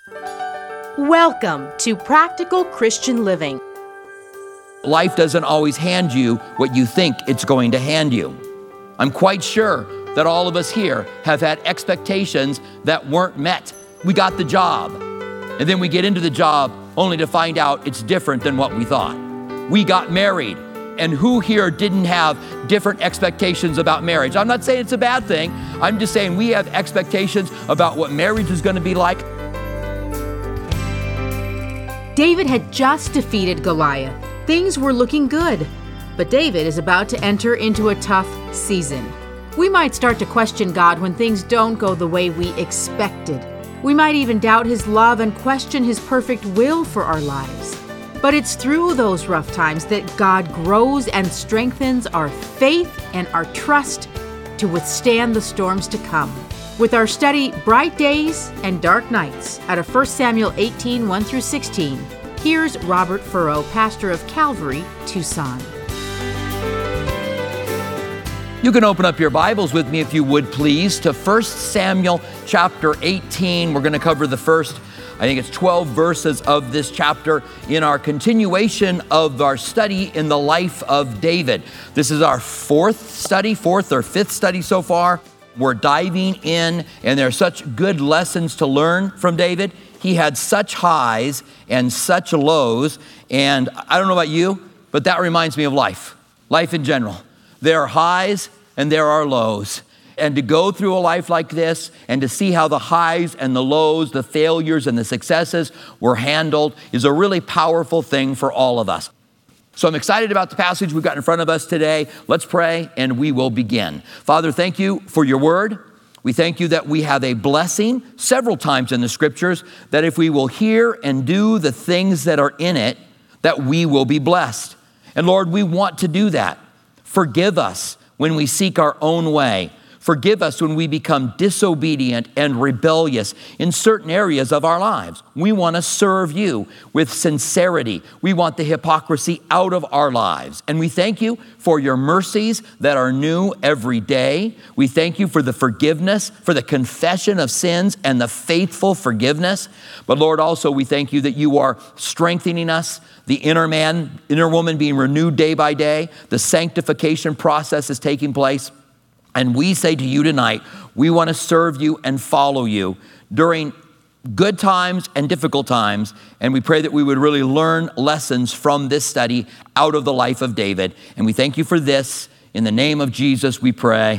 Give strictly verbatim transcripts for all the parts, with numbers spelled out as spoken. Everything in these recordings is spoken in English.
Welcome to Practical Christian Living. Life doesn't always hand you what you think it's going to hand you. I'm quite sure that all of us here have had expectations that weren't met. We got the job, and then we get into the job only to find out it's different than what we thought. We got married, and who here didn't have different expectations about marriage? I'm not saying it's a bad thing. I'm just saying we have expectations about what marriage is going to be like. David had just defeated Goliath. Things were looking good, but David is about to enter into a tough season. We might start to question God when things don't go the way we expected. We might even doubt His love and question His perfect will for our lives. But it's through those rough times that God grows and strengthens our faith and our trust to withstand the storms to come. With our study, Bright Days and Dark Nights, out of First Samuel eighteen, one through sixteen, here's Robert Furrow, pastor of Calvary, Tucson. You can open up your Bibles with me, if you would please, to First Samuel chapter eighteen. We're going to cover the first, I think it's twelve verses of this chapter in our continuation of our study in the life of David. This is our fourth study, fourth or fifth study so far. We're diving in, and there are such good lessons to learn from David. He had such highs and such lows, and I don't know about you, but that reminds me of life, life in general. There are highs and there are lows. And to go through a life like this and to see how the highs and the lows, the failures and the successes were handled is a really powerful thing for all of us. So I'm excited about the passage we've got in front of us today. Let's pray and we will begin. Father, thank you for your word. We thank you that we have a blessing several times in the scriptures that if we will hear and do the things that are in it, that we will be blessed. And Lord, we want to do that. Forgive us when we seek our own way. Forgive us when we become disobedient and rebellious in certain areas of our lives. We want to serve you with sincerity. We want the hypocrisy out of our lives. And we thank you for your mercies that are new every day. We thank you for the forgiveness, for the confession of sins and the faithful forgiveness. But Lord, also we thank you that you are strengthening us, the inner man, inner woman being renewed day by day. The sanctification process is taking place. And we say to you tonight, we want to serve you and follow you during good times and difficult times. And we pray that we would really learn lessons from this study out of the life of David. And we thank you for this. In the name of Jesus, we pray.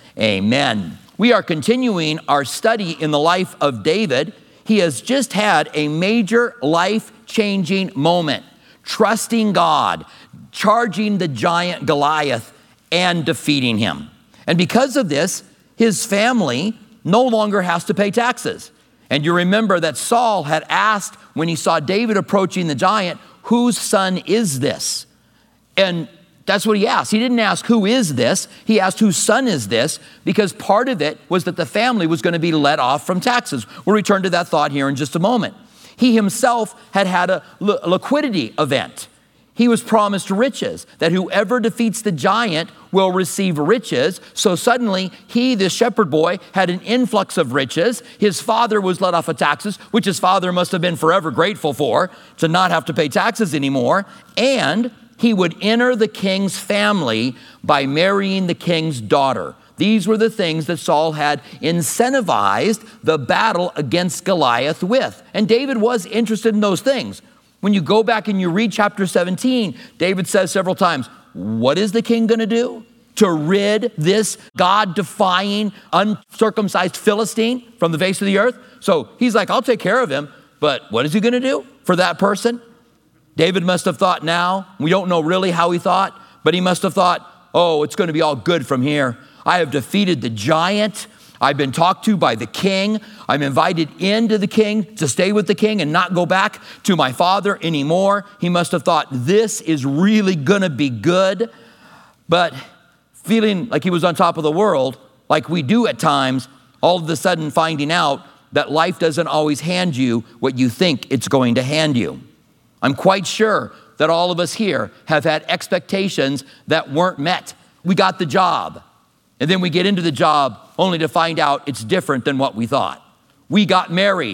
Amen. We are continuing our study in the life of David. He has just had a major life-changing moment, trusting God, charging the giant Goliath, and defeating him. And because of this, his family no longer has to pay taxes. And you remember that Saul had asked when he saw David approaching the giant, whose son is this? And that's what he asked. He didn't ask, who is this? He asked, whose son is this? Because part of it was that the family was going to be let off from taxes. We'll return to that thought here in just a moment. He himself had had a liquidity event. He was promised riches, that whoever defeats the giant will receive riches. So suddenly, he, this shepherd boy, had an influx of riches. His father was let off of taxes, which his father must have been forever grateful for, to not have to pay taxes anymore. And he would enter the king's family by marrying the king's daughter. These were the things that Saul had incentivized the battle against Goliath with. And David was interested in those things. When you go back and you read chapter seventeen, David says several times, what is the king going to do to rid this God-defying, uncircumcised Philistine from the face of the earth? So he's like, I'll take care of him, but what is he going to do for that person? David must have thought now, we don't know really how he thought, but he must have thought, oh, it's going to be all good from here. I have defeated the giant. I've been talked to by the king. I'm invited into the king to stay with the king and not go back to my father anymore. He must have thought this is really going to be good. But feeling like he was on top of the world, like we do at times, all of a sudden finding out that life doesn't always hand you what you think it's going to hand you. I'm quite sure that all of us here have had expectations that weren't met. We got the job. And then we get into the job only to find out it's different than what we thought. We got married,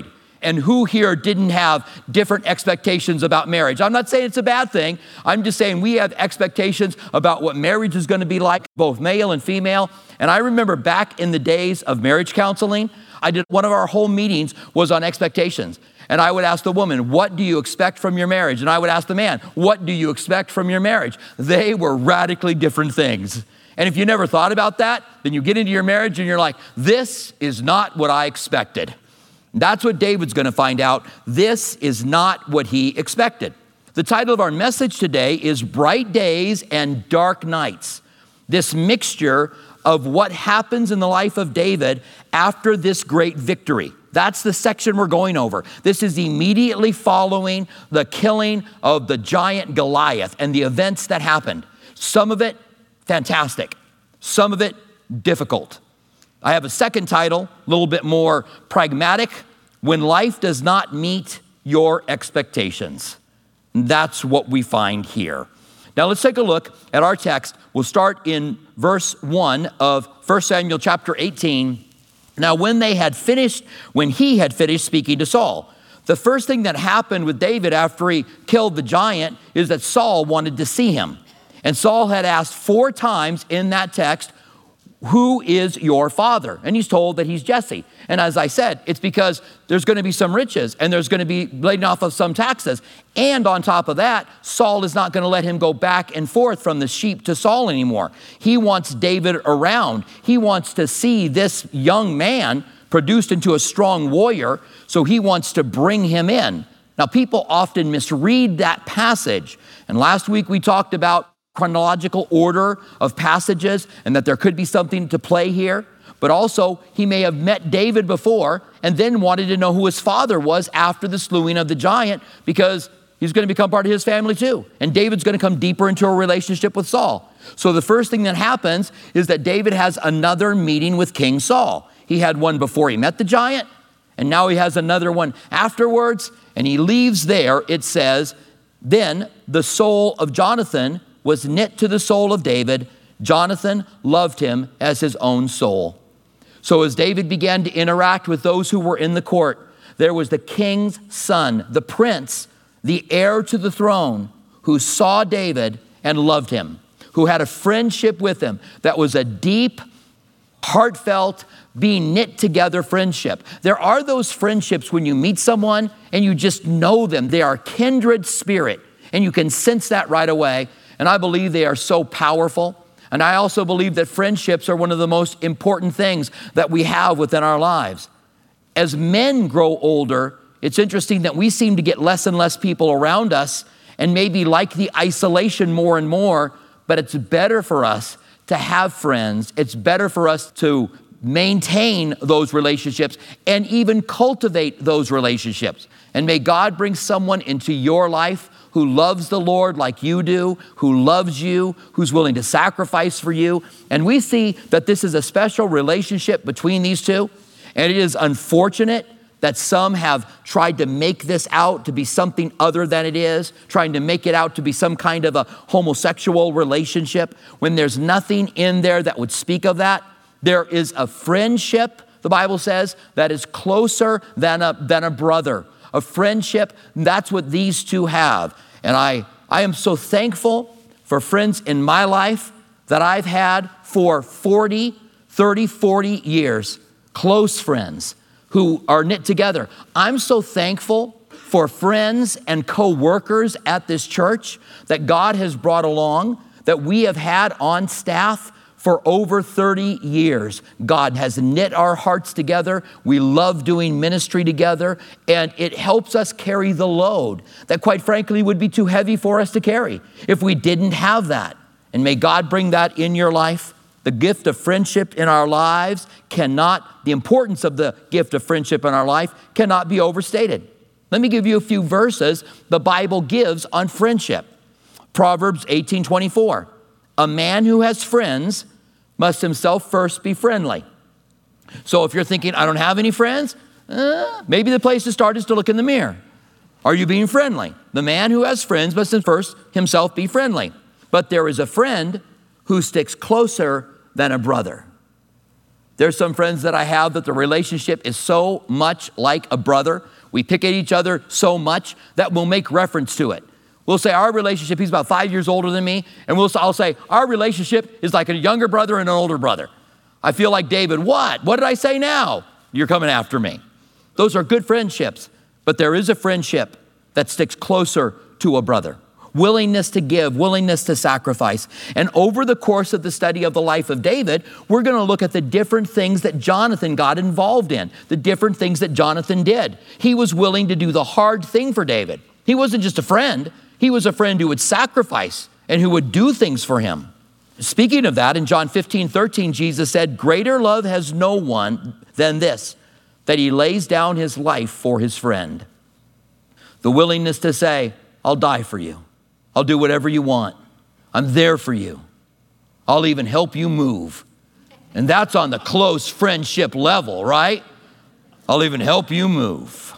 And who here didn't have different expectations about marriage? I'm not saying it's a bad thing. I'm just saying we have expectations about what marriage is going to be like, both male and female. And I remember back in the days of marriage counseling, I did one of our whole meetings was on expectations. And I would ask the woman, what do you expect from your marriage? And I would ask the man, what do you expect from your marriage? They were radically different things. And if you never thought about that, then you get into your marriage and you're like, this is not what I expected. That's what David's going to find out. This is not what he expected. The title of our message today is Bright Days and Dark Nights. This mixture of what happens in the life of David after this great victory. That's the section we're going over. This is immediately following the killing of the giant Goliath and the events that happened. Some of it fantastic, some of it difficult. I have a second title, a little bit more pragmatic, When Life Does Not Meet Your Expectations. That's what we find here. Now let's take a look at our text. We'll start in verse one of First Samuel chapter eighteen. Now when they had finished, when he had finished speaking to Saul, the first thing that happened with David after he killed the giant is that Saul wanted to see him. And Saul had asked four times in that text, who is your father? And he's told that he's Jesse. And as I said, it's because there's going to be some riches and there's going to be laid off of some taxes. And on top of that, Saul is not going to let him go back and forth from the sheep to Saul anymore. He wants David around. He wants to see this young man produced into a strong warrior, so he wants to bring him in. Now, people often misread that passage. And last week we talked about chronological order of passages and that there could be something to play here. But also, he may have met David before and then wanted to know who his father was after the slaying of the giant, because he's going to become part of his family too. And David's going to come deeper into a relationship with Saul. So the first thing that happens is that David has another meeting with King Saul. He had one before he met the giant, and now he has another one afterwards. And he leaves there, it says, then the soul of Jonathan was knit to the soul of David. Jonathan loved him as his own soul. So as David began to interact with those who were in the court, there was the king's son, the prince, the heir to the throne, who saw David and loved him, who had a friendship with him that was a deep, heartfelt, being knit together friendship. There are those friendships when you meet someone and you just know them. They are kindred spirit, and you can sense that right away. And I believe they are so powerful. And I also believe that friendships are one of the most important things that we have within our lives. As men grow older, it's interesting that we seem to get less and less people around us and maybe like the isolation more and more, but it's better for us to have friends. It's better for us to maintain those relationships and even cultivate those relationships. And may God bring someone into your life who loves the Lord like you do, who loves you, who's willing to sacrifice for you. And we see that this is a special relationship between these two. And it is unfortunate that some have tried to make this out to be something other than it is, trying to make it out to be some kind of a homosexual relationship, when there's nothing in there that would speak of that. There is a friendship, the Bible says, that is closer than a, than a brother. A friendship, that's what these two have. And I, I am so thankful for friends in my life that I've had for forty, thirty, forty years, close friends who are knit together. I'm so thankful for friends and co-workers at this church that God has brought along, that we have had on staff for over thirty years. God has knit our hearts together. We love doing ministry together, and it helps us carry the load that, quite frankly, would be too heavy for us to carry if we didn't have that. And may God bring that in your life. The gift of friendship in our lives cannot, the importance of the gift of friendship in our life cannot be overstated. Let me give you a few verses the Bible gives on friendship. Proverbs eighteen twenty-four. A man who has friends must himself first be friendly. So if you're thinking, I don't have any friends, uh, maybe the place to start is to look in the mirror. Are you being friendly? The man who has friends must first himself be friendly. But there is a friend who sticks closer than a brother. There's some friends that I have that the relationship is so much like a brother. We pick at each other so much that we'll make reference to it. We'll say our relationship, he's about five years older than me, and we'll, I'll say our relationship is like a younger brother and an older brother. I feel like David. What? What did I say now? You're coming after me. Those are good friendships, but there is a friendship that sticks closer to a brother. Willingness to give, willingness to sacrifice. And over the course of the study of the life of David, we're going to look at the different things that Jonathan got involved in, the different things that Jonathan did. He was willing to do the hard thing for David. He wasn't just a friend. He was a friend who would sacrifice and who would do things for him. Speaking of that, in John fifteen thirteen, Jesus said, greater love has no one than this, that he lays down his life for his friend. The willingness to say, I'll die for you. I'll do whatever you want. I'm there for you. I'll even help you move. And that's on the close friendship level, right? I'll even help you move.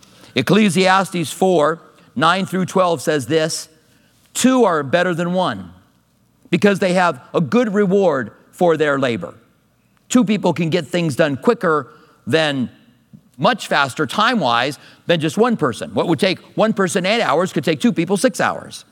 Ecclesiastes four, nine through twelve says this, two are better than one because they have a good reward for their labor. Two people can get things done quicker than much faster time-wise than just one person. What would take one person eight hours could take two people six hours.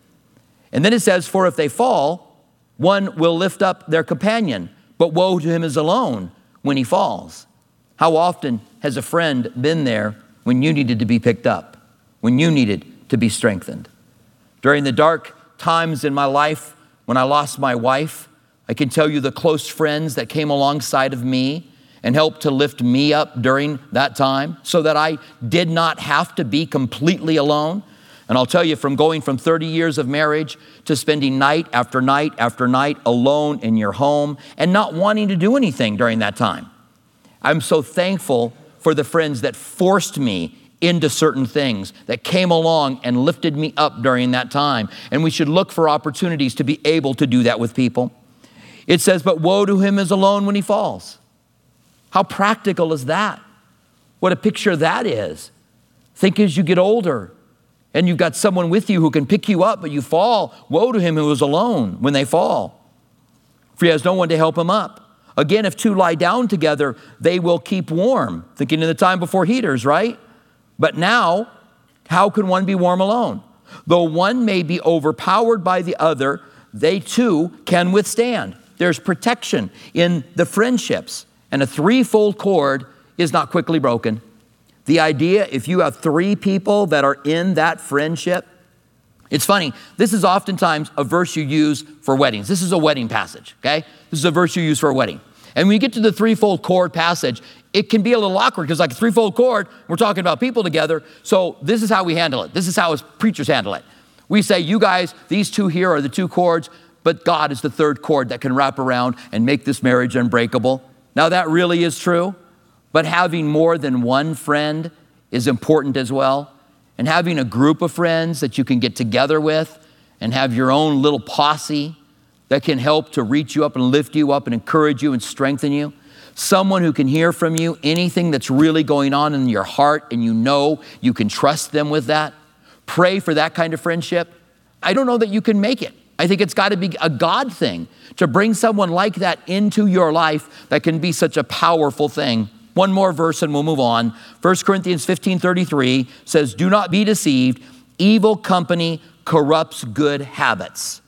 And then it says, for if they fall, one will lift up their companion, but woe to him is alone when he falls. How often has a friend been there when you needed to be picked up, when you needed to be strengthened? During the dark times in my life, when I lost my wife, I can tell you the close friends that came alongside of me and helped to lift me up during that time so that I did not have to be completely alone. And I'll tell you, from going from thirty years of marriage to spending night after night after night alone in your home and not wanting to do anything during that time, I'm so thankful for the friends that forced me into certain things, that came along and lifted me up during that time. And we should look for opportunities to be able to do that with people. It says, but woe to him is alone when he falls. How practical is that? What a picture that is. Think as you get older and you've got someone with you who can pick you up, but you fall. Woe to him who is alone when they fall, for he has no one to help him up. Again, if two lie down together, they will keep warm. Thinking of the time before heaters, right? But now, how can one be warm alone? Though one may be overpowered by the other, they too can withstand. There's protection in the friendships, and a threefold cord is not quickly broken. The idea, if you have three people that are in that friendship, it's funny, this is oftentimes a verse you use for weddings. This is a wedding passage, okay? This is a verse you use for a wedding. And when you get to the threefold cord passage, it can be a little awkward because like a threefold cord, we're talking about people together. So this is how we handle it. This is how as preachers handle it. We say, you guys, these two here are the two cords, but God is the third cord that can wrap around and make this marriage unbreakable. Now that really is true, but having more than one friend is important as well. And having a group of friends that you can get together with and have your own little posse that can help to reach you up and lift you up and encourage you and strengthen you. Someone who can hear from you anything that's really going on in your heart and you know you can trust them with that. Pray for that kind of friendship. I don't know that you can make it. I think it's got to be a God thing to bring someone like that into your life that can be such a powerful thing. One more verse and we'll move on. First Corinthians fifteen thirty-three says, do not be deceived. Evil company corrupts good habits.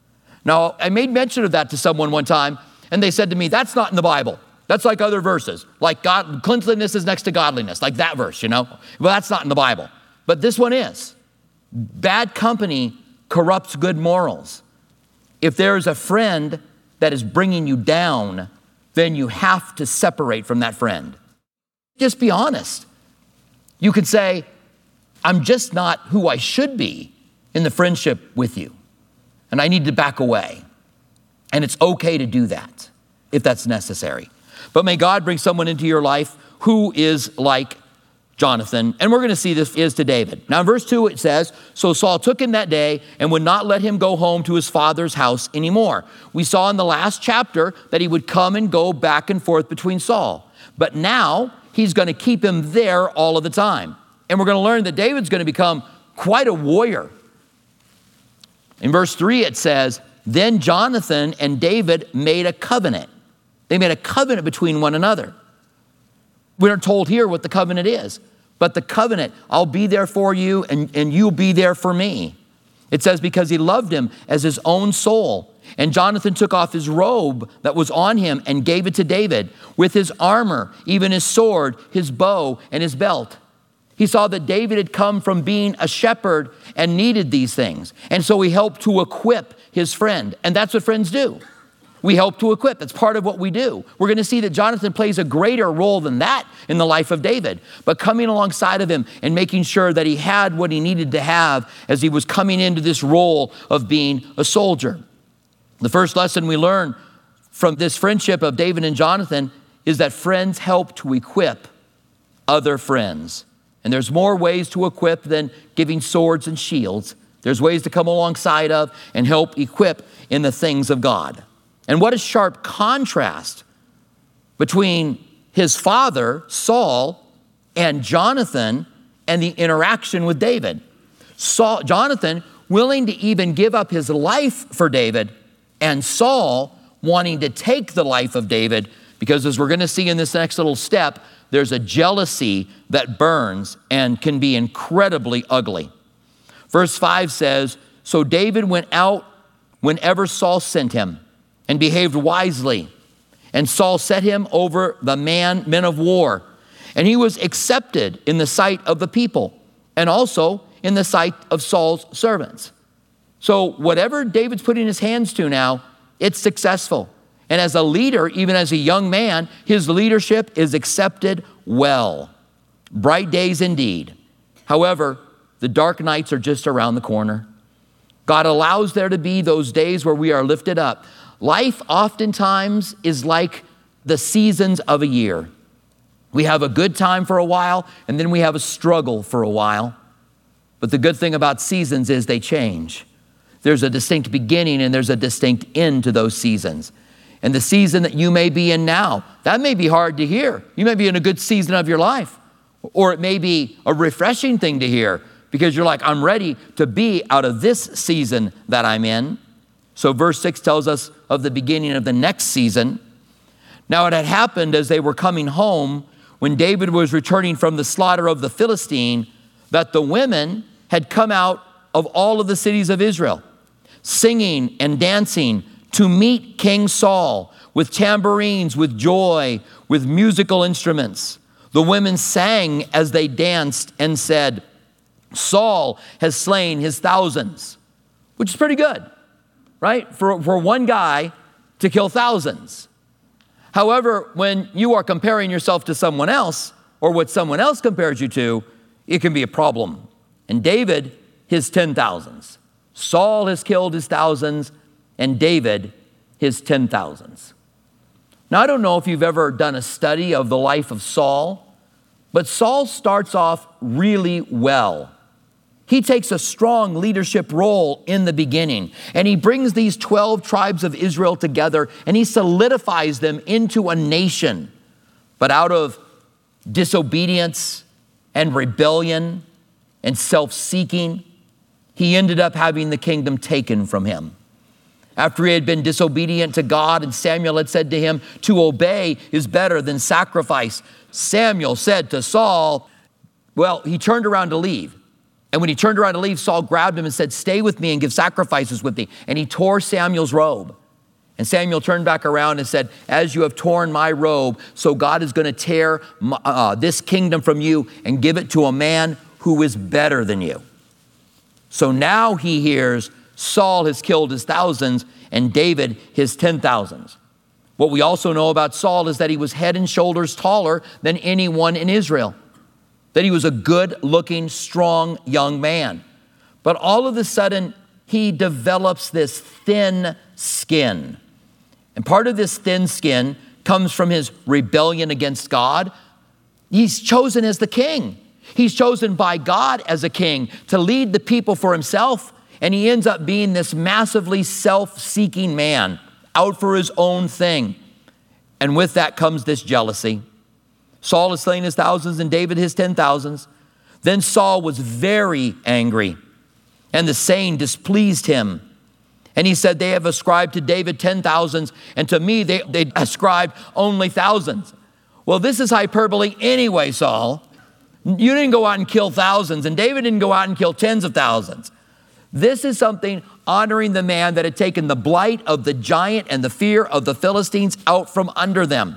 Now, I made mention of that to someone one time, and they said to me, that's not in the Bible. That's like other verses, like God, cleanliness is next to godliness, like that verse, you know? Well, that's not in the Bible. But this one is. Bad company corrupts good morals. If there's a friend that is bringing you down, then you have to separate from that friend. Just be honest. You could say, I'm just not who I should be in the friendship with you, and I need to back away. And it's okay to do that if that's necessary. But may God bring someone into your life who is like Jonathan. And we're going to see this is to David. Now in verse two it says, so Saul took him that day and would not let him go home to his father's house anymore. We saw in the last chapter that he would come and go back and forth between Saul. But now he's going to keep him there all of the time. And we're going to learn that David's going to become quite a warrior. In verse three it says, then Jonathan and David made a covenant. They made a covenant between one another. We aren't told here what the covenant is, but the covenant, I'll be there for you and, and you'll be there for me. It says because he loved him as his own soul. And Jonathan took off his robe that was on him and gave it to David with his armor, even his sword, his bow, and his belt. He saw that David had come from being a shepherd and needed these things. And so he helped to equip his friend. And that's what friends do. We help to equip. That's part of what we do. We're going to see that Jonathan plays a greater role than that in the life of David. But coming alongside of him and making sure that he had what he needed to have as he was coming into this role of being a soldier. The first lesson we learn from this friendship of David and Jonathan is that friends help to equip other friends. And there's more ways to equip than giving swords and shields. There's ways to come alongside of and help equip in the things of God. And what a sharp contrast between his father, Saul, and Jonathan and the interaction with David. Saul, Jonathan willing to even give up his life for David, and Saul wanting to take the life of David, because as we're going to see in this next little step, there's a jealousy that burns and can be incredibly ugly. Verse five says, so David went out whenever Saul sent him and behaved wisely. And Saul set him over the man, men of war. And he was accepted in the sight of the people and also in the sight of Saul's servants. So whatever David's putting his hands to now, it's successful. And as a leader, even as a young man, his leadership is accepted well. Bright days indeed. However, the dark nights are just around the corner. God allows there to be those days where we are lifted up. Life oftentimes is like the seasons of a year. We have a good time for a while, and then we have a struggle for a while. But the good thing about seasons is they change. There's a distinct beginning and there's a distinct end to those seasons. And the season that you may be in now, that may be hard to hear. You may be in a good season of your life, or it may be a refreshing thing to hear because you're like, I'm ready to be out of this season that I'm in. So verse six tells us of the beginning of the next season. Now it had happened as they were coming home when David was returning from the slaughter of the Philistine, that the women had come out of all of the cities of Israel, singing and dancing to meet King Saul with tambourines, with joy, with musical instruments. The women sang as they danced and said, Saul has slain his thousands, which is pretty good, right? For, for one guy to kill thousands. However, when you are comparing yourself to someone else or what someone else compares you to, it can be a problem. And David, his ten thousands. Saul has killed his thousands, and David, his ten thousands. Now, I don't know if you've ever done a study of the life of Saul, but Saul starts off really well. He takes a strong leadership role in the beginning, and he brings these twelve tribes of Israel together, and he solidifies them into a nation. But out of disobedience and rebellion and self-seeking, he ended up having the kingdom taken from him. After he had been disobedient to God and Samuel had said to him, to obey is better than sacrifice, Samuel said to Saul, well, he turned around to leave. And when he turned around to leave, Saul grabbed him and said, stay with me and give sacrifices with me. And he tore Samuel's robe. And Samuel turned back around and said, as you have torn my robe, so God is going to tear my, uh, this kingdom from you and give it to a man who is better than you. So now he hears Saul has killed his thousands and David his ten thousands. What we also know about Saul is that he was head and shoulders taller than anyone in Israel. That he was a good-looking, strong young man. But all of a sudden, he develops this thin skin. And part of this thin skin comes from his rebellion against God. He's chosen as the king. He's chosen by God as a king to lead the people for himself. And he ends up being this massively self-seeking man, out for his own thing. And with that comes this jealousy. Saul has slain his thousands and David his ten thousands. Then Saul was very angry, and the saying displeased him. And he said, they have ascribed to David ten thousands, and to me they, they ascribed only thousands. Well, this is hyperbole anyway, Saul, You didn't go out and kill thousands, and David didn't go out and kill tens of thousands. This is something honoring the man that had taken the blight of the giant and the fear of the Philistines out from under them.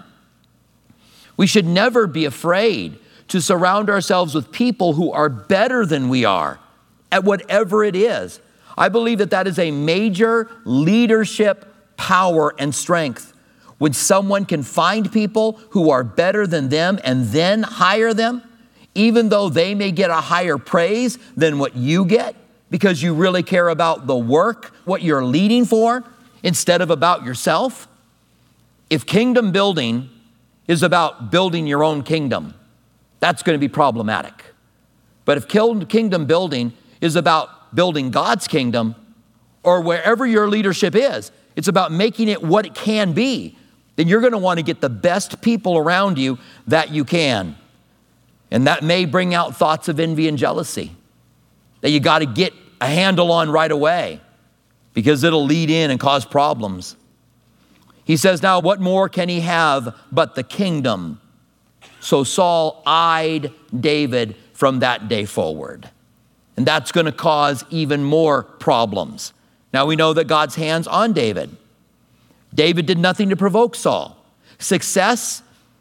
We should never be afraid to surround ourselves with people who are better than we are at whatever it is. I believe that that is a major leadership power and strength. When someone can find people who are better than them and then hire them, even though they may get a higher praise than what you get, because you really care about the work, what you're leading for, instead of about yourself. If kingdom building is about building your own kingdom, that's going to be problematic. But if kingdom building is about building God's kingdom, or wherever your leadership is, it's about making it what it can be, then you're going to want to get the best people around you that you can. And that may bring out thoughts of envy and jealousy that you got to get a handle on right away, because it'll lead in and cause problems. He says, now what more can he have but the kingdom? So Saul eyed David from that day forward. And that's going to cause even more problems. Now we know that God's hand's on David. David did nothing to provoke Saul. Success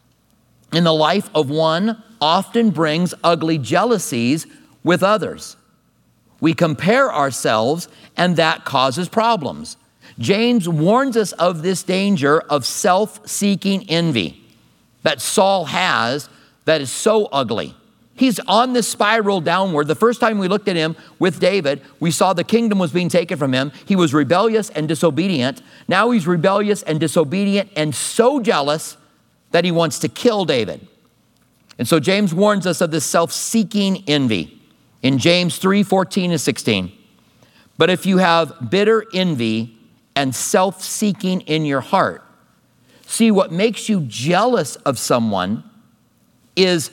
in the life of one often brings ugly jealousies with others. We compare ourselves, and that causes problems. James warns us of this danger of self-seeking envy that Saul has that is so ugly. He's on this spiral downward. The first time we looked at him with David, we saw the kingdom was being taken from him. He was rebellious and disobedient. Now he's rebellious and disobedient and so jealous that he wants to kill David. And so James warns us of this self-seeking envy in James three, fourteen and sixteen. But if you have bitter envy and self-seeking in your heart, see, what makes you jealous of someone is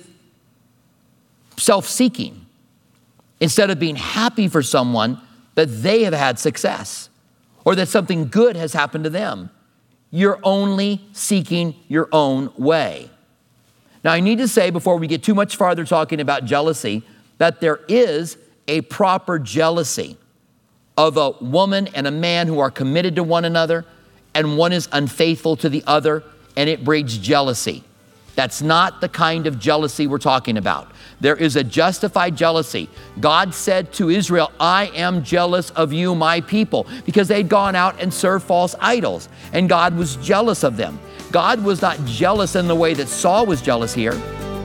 self-seeking, instead of being happy for someone that they have had success or that something good has happened to them. You're only seeking your own way. Now, I need to say before we get too much farther talking about jealousy, that there is a proper jealousy of a woman and a man who are committed to one another, and one is unfaithful to the other, and it breeds jealousy. That's not the kind of jealousy we're talking about. There is a justified jealousy. God said to Israel, I am jealous of you, my people, because they'd gone out and served false idols, and God was jealous of them. God was not jealous in the way that Saul was jealous here.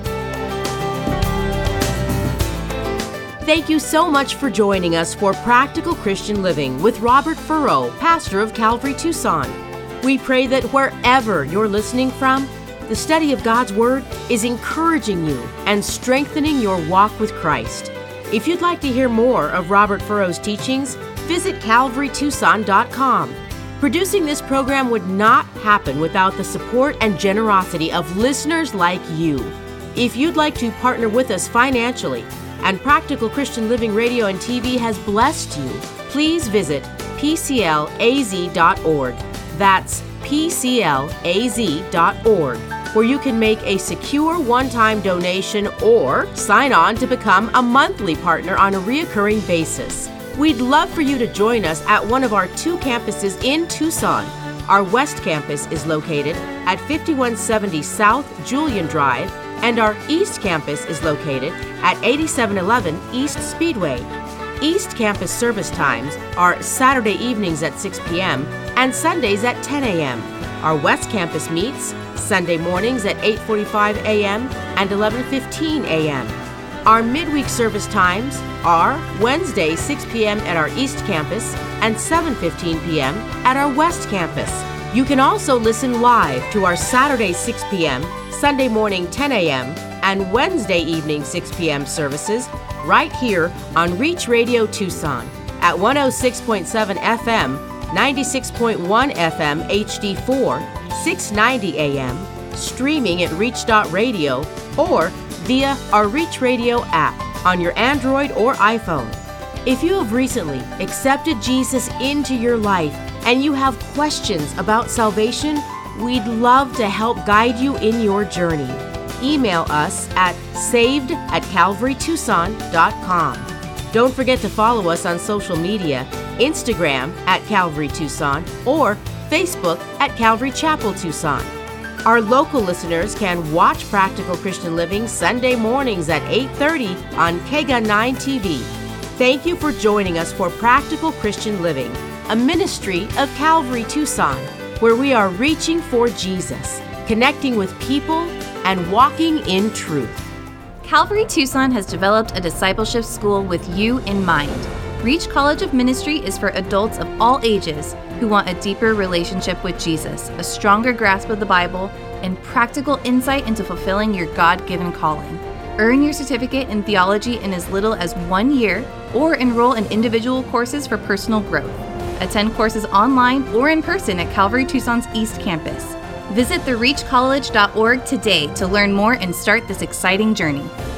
Thank you so much for joining us for Practical Christian Living with Robert Furrow, pastor of Calvary Tucson. We pray that wherever you're listening from, the study of God's Word is encouraging you and strengthening your walk with Christ. If you'd like to hear more of Robert Furrow's teachings, visit calvary tucson dot com. Producing this program would not happen without the support and generosity of listeners like you. If you'd like to partner with us financially, and Practical Christian Living Radio and T V has blessed you, please visit p c l a z dot org. That's p c l a z dot org, where you can make a secure one-time donation or sign on to become a monthly partner on a reoccurring basis. We'd love for you to join us at one of our two campuses in Tucson. Our West Campus is located at fifty-one seventy South Julian Drive, and our East Campus is located at eighty-seven eleven East Speedway. East Campus service times are Saturday evenings at six p.m. and Sundays at ten a.m. Our West Campus meets Sunday mornings at eight forty-five a.m. and eleven fifteen a.m. Our midweek service times are Wednesday six p.m. at our East Campus and seven fifteen p.m. at our West Campus. You can also listen live to our Saturday six p.m., Sunday morning ten a.m., and Wednesday evening six p.m. services right here on Reach Radio Tucson at one oh six point seven F M, ninety-six point one F M H D four, six ninety A M, streaming at reach dot radio, or via our Reach Radio app on your Android or iPhone. If you have recently accepted Jesus into your life and you have questions about salvation, we'd love to help guide you in your journey. email us at saved at calvary tucson dot com. Don't forget to follow us on social media, Instagram at Calvary Tucson or Facebook at Calvary Chapel Tucson. Our local listeners can watch Practical Christian Living Sunday mornings at eight thirty on K G A nine T V. Thank you for joining us for Practical Christian Living, a ministry of Calvary Tucson, where we are reaching for Jesus, connecting with people, and walking in truth. Calvary Tucson has developed a discipleship school with you in mind. Reach College of Ministry is for adults of all ages who want a deeper relationship with Jesus, a stronger grasp of the Bible, and practical insight into fulfilling your God-given calling. Earn your certificate in theology in as little as one year, or enroll in individual courses for personal growth. Attend courses online or in person at Calvary Tucson's East Campus. Visit the reach college dot org today to learn more and start this exciting journey.